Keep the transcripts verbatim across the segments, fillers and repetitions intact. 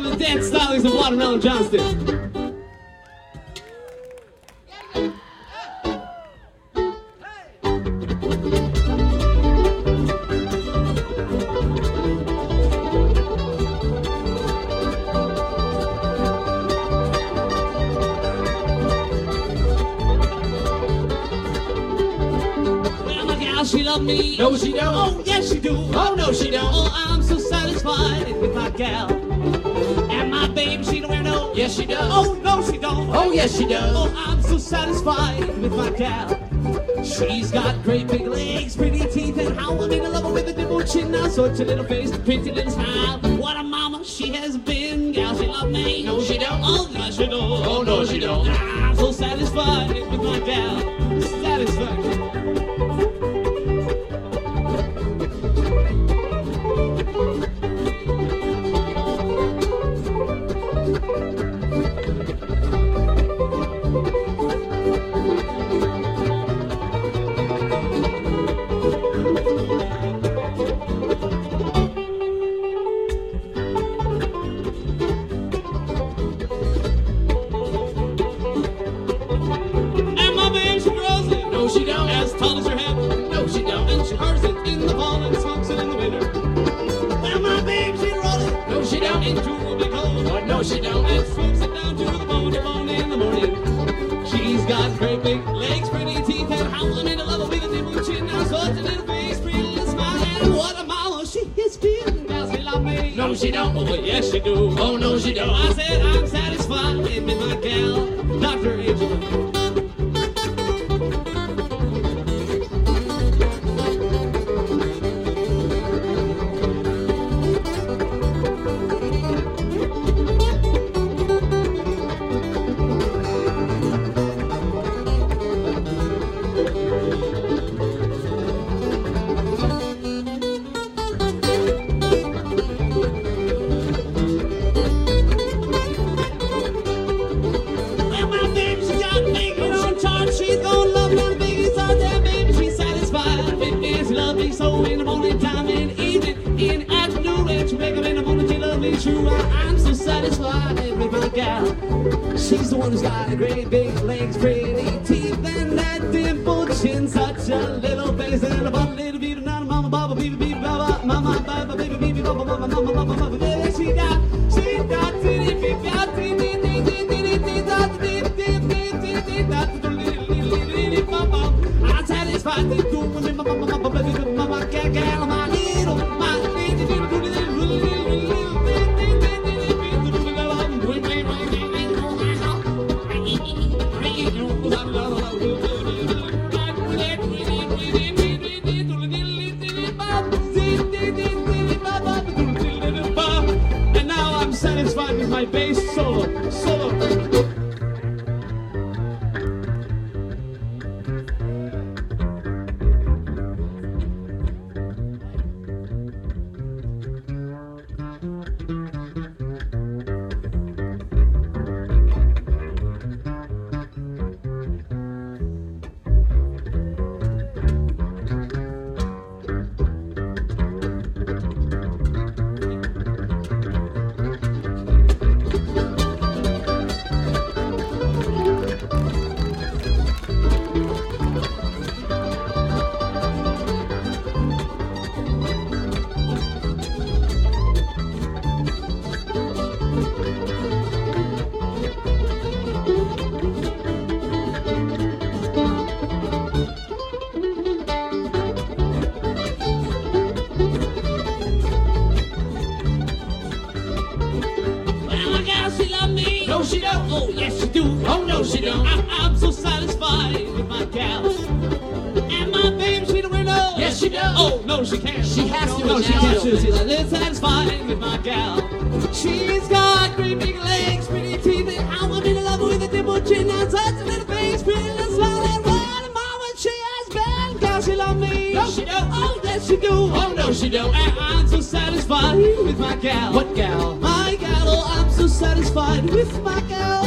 welcome the dance stylings of Watermelon Johnston. She love me. No, she don't. Oh, yes, she do. Oh, no, she don't. Oh, I'm so satisfied with my gal. And my baby, she don't wear no. Yes, she does. Oh, no, she don't. Oh, yes, she does. Oh, I'm so satisfied with my gal. She's got great big legs, pretty teeth, and how I'm in love with a dimple chin. Now, such a little face, pretty little smile. What a mama she has been. Gal, she love me. No, she don't. Oh, yes, she don't. Oh, no, she don't. I'm so satisfied with my gal. Satisfied. She don't. As tall as your head. No, she don't. And she hurls it in the fall and smokes it in the winter. Well, my babe, she rolls it. No, she don't. Into a big hole. Oh, no, she don't. And swoops it down to the bone, bone in the morning. She's got great big legs, pretty teeth, and how I'm in love with a dimple chin. Now such a little face, pretty little smile, and what a mama she is been. Now she love me. No, she don't. Oh, but yes, she do. Oh, no, she don't. I said I'm satisfied with my gal, Doctor Angela. So in the morning time and evening, in afternoon, and she wake up in the morning, she love me true. I'm so satisfied with my gal. She's the one who's got great big legs, pretty teeth, and that dimple chin. Such a little face and a bum, little bit of nana, mama, baba, baby, baby, baba, mama, baba, baby, baby, baba, baba, mama, baba, baba, baby. She got, she got, titty, baby, got, titty, titty, titty, titty, got, titty, titty, titty, titty, got, titty, baba. I'm satisfied with doing my mama, mama, baby, mama, gal, my little, my little, and now I'm satisfied with my bass solo, solo. No, she don't. Oh, yes, she do. Oh, no, she don't. I, I'm so satisfied with my gal. And my baby, she don't wear no. Yes, she does. Oh, no, she can't. She has to. No, she now. can't. She's a little satisfied with my gal. She's got great big legs, pretty teeth, and how I'm in love with a dimple chin. Now such a little face, pretty little smile, and what a mama she has been. Gal, she love me. No, she don't. Oh, yes, she do. Oh, no, she don't. And I'm so satisfied with my gal. What gal? My gal. Oh, I'm so satisfied with my gal.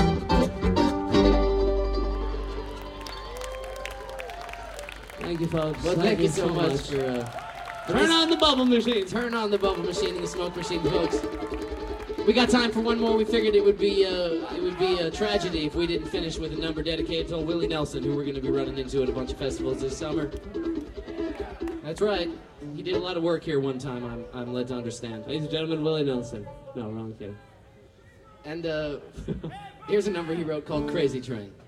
Thank you, folks. Well, thank, thank you so much, much for... Uh, Turn on the bubble machine. Turn on the bubble machine and the smoke machine, folks. We got time for one more. We figured it would be uh, it would be a tragedy if we didn't finish with a number dedicated to Willie Nelson, who we're going to be running into at a bunch of festivals this summer. That's right. He did a lot of work here one time, I'm, I'm led to understand. Ladies and gentlemen, Willie Nelson. No, wrong kid. And uh, here's a number he wrote called Crazy Train.